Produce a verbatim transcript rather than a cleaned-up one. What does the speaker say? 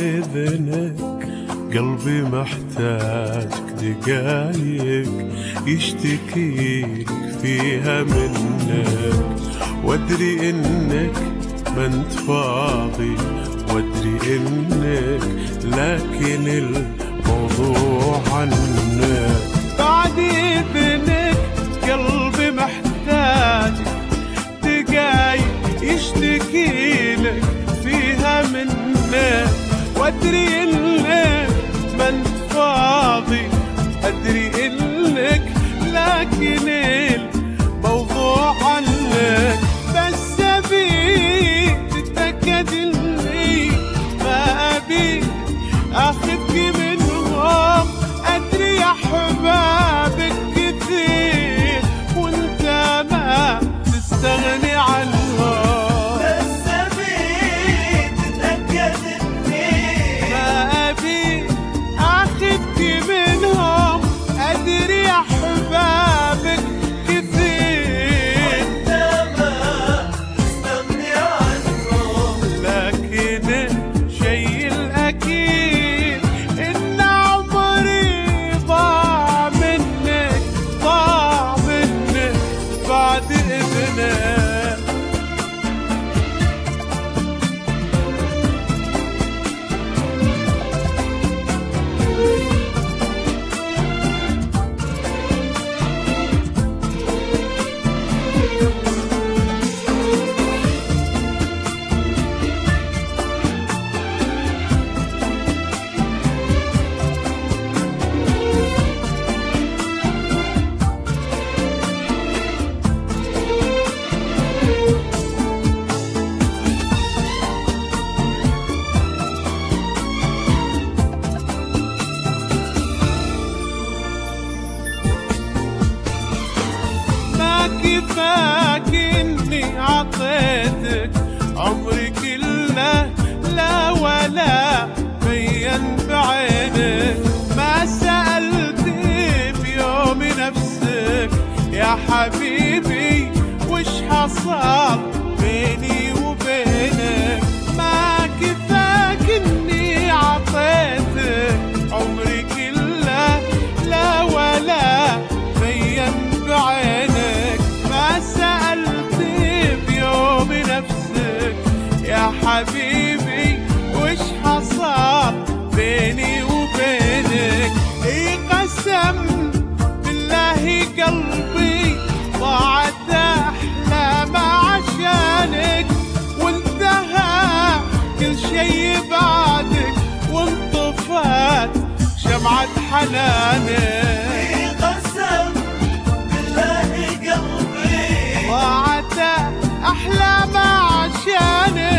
إذنك قلبي محتاجك دقايق يشتكيك فيها منك، وادري انك ما انت فاضي، وادري انك لكن الموضوع عنك. بعد إذنك قلبي محتاجك دقايق يشتكيلك فيها منك، وادري انك ما انت فاضي، ادري انك لكن الموضوع عنك. بس ابيك تتاكد اني ما ابيك اخذك منهم، ادري يا حبابك كثير وانت ما تستغني عنهم. كفاك اني عطيتك عمري كله، لا ولا بين بعينك، ما سألت بيوم نفسك يا حبيبي وش حصل بيني وبينك. ما كفاك اني عطيتك عمري كله، لا ولا بين بعينك، ما سألت بيوم نفسك يا حبيبي وش حصل بيني وبينك. اي قسم بالله قلبي ضاعت احلام عشانك، وانتهى كل شي بعدك وانطفت شمعة حنانك. ضاعت أحلام عشانك